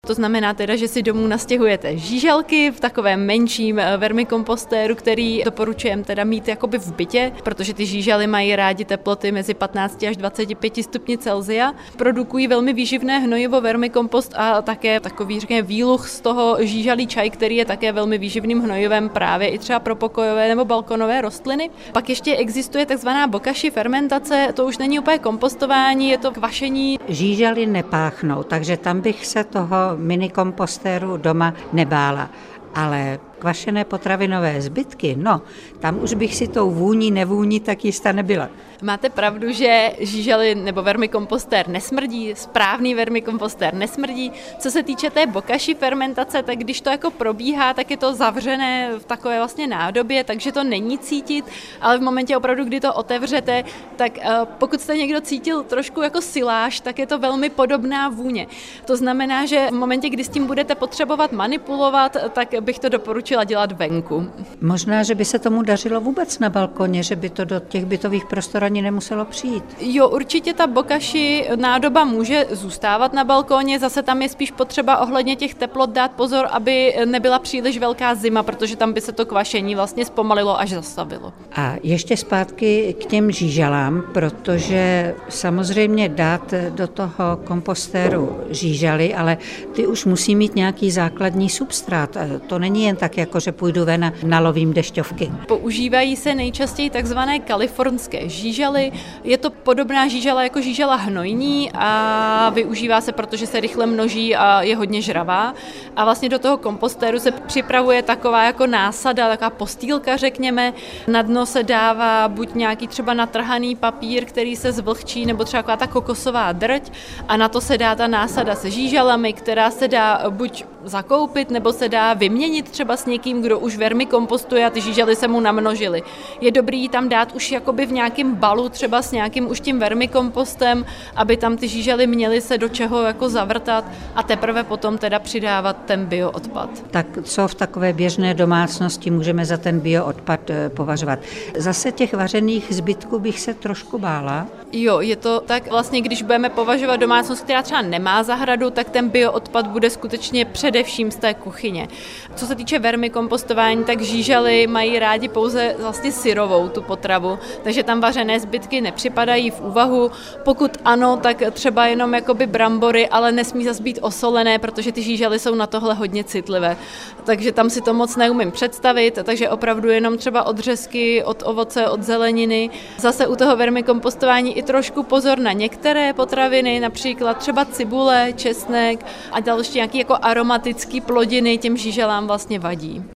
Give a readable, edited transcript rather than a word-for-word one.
To znamená teda, že si domů nastěhujete žížalky v takovém menším vermikompostéru, který doporučujeme teda mít jakoby v bytě, protože ty žížaly mají rádi teploty mezi 15 až 25 stupni Celsia. Produkují velmi výživné hnojivo vermikompost a také takový, řekněme, výluch z toho žížalí čaj, který je také velmi výživným hnojivem právě i třeba pro pokojové nebo balkonové rostliny. Pak ještě existuje takzvaná bokashi fermentace, to už není úplně kompostování, je to kvašení. Žížaly nepáchnou, takže tam bych se toho minikompostéru doma nebála. Ale kvašené potravinové zbytky, no, tam už bych si tou vůní, nevůní tak jistá nebyla. Máte pravdu, že žížaly nebo vermikompostér nesmrdí, správný vermikompostér nesmrdí. Co se týče té bokashi fermentace, tak když to jako probíhá, tak je to zavřené v takové vlastně nádobě, takže to není cítit, ale v momentě opravdu, kdy to otevřete, tak pokud jste někdo cítil trošku jako siláž, tak je to velmi podobná vůně. To znamená, že v momentě, kdy s tím budete potřebovat manipulovat, tak bych to doporučila dělat venku. Možná, že by se tomu dařilo vůbec na balkoně, že by to do těch bytových prostor ani nemuselo přijít. Jo, určitě ta bokashi nádoba může zůstávat na balkóně, zase tam je spíš potřeba ohledně těch teplot dát pozor, aby nebyla příliš velká zima, protože tam by se to kvašení vlastně zpomalilo až zastavilo. A ještě zpátky k těm žížalám, protože samozřejmě dát do toho kompostéru žížaly, ale ty už musí mít nějaký základní substrát. To není jen tak, jako že půjdu ven a nalovím dešťovky. Používají se nejčastěji takzvané kalifornské žížaly. Je to podobná žížala jako žížala hnojní a využívá se, protože se rychle množí a je hodně žravá. A vlastně do toho kompostéru se připravuje taková jako násada, taková postýlka, řekněme. Na dno se dává buď nějaký třeba natrhaný papír, který se zvlhčí, nebo třeba taková ta kokosová drť a na to se dá ta násada se žížalami, která se dá buď zakoupit, nebo se dá vyměnit třeba s někým, kdo už vermikompostuje a ty žížaly se mu namnožily. Je dobrý tam dát už jakoby v nějakém balu, třeba s nějakým už tím vermikompostem, aby tam ty žížaly měly se do čeho jako zavrtat a teprve potom teda přidávat ten bioodpad. Tak co v takové běžné domácnosti můžeme za ten bioodpad považovat? Zase těch vařených zbytků bych se trošku bála. Jo, je to tak vlastně, když budeme považovat domácnost, která třeba nemá zahradu, tak ten bioodpad bude skutečně především z té kuchyně. Co se týče vermikompostování, tak žížaly mají rádi pouze vlastně syrovou tu potravu, takže tam vařené zbytky nepřipadají v úvahu. Pokud ano, tak třeba jenom jakoby brambory, ale nesmí zas být osolené, protože ty žížaly jsou na tohle hodně citlivé. Takže tam si to moc neumím představit, takže opravdu jenom třeba odřezky od ovoce, od zeleniny. Zase u toho vermikompostování i trošku pozor na některé potraviny, například třeba cibule, česnek a další nějaké jako aromatické plodiny těm žížalám vlastně vadí.